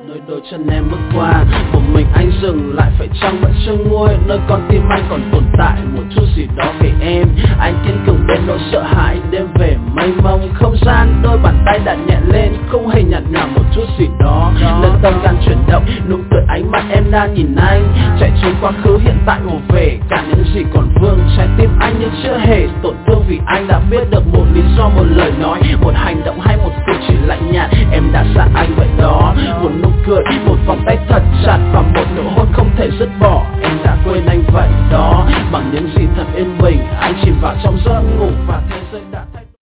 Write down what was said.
nơi đôi chân em bước qua. Một mình anh dừng lại phải chăng vẫn chưa nguôi, nơi con tim anh còn tồn tại một chút gì đó về em. Anh kiên cường bên nỗi sợ hãi đêm về mênh mông không gian, đôi bàn tay đặt nhẹ lên không hề nhạt nhòa một chút gì đó. Nên tâm can chuyển động, nụ cười ánh mắt em đang nhìn anh, chạy trốn quá khứ hiện tại ùa về cả những gì còn vương. Trái tim anh nhưng chưa hề tổn thương vì anh đã biết được một lý do, một lời nói, một hành động hay một cử chỉ lạnh nhạt em đã xa anh vậy đó. Một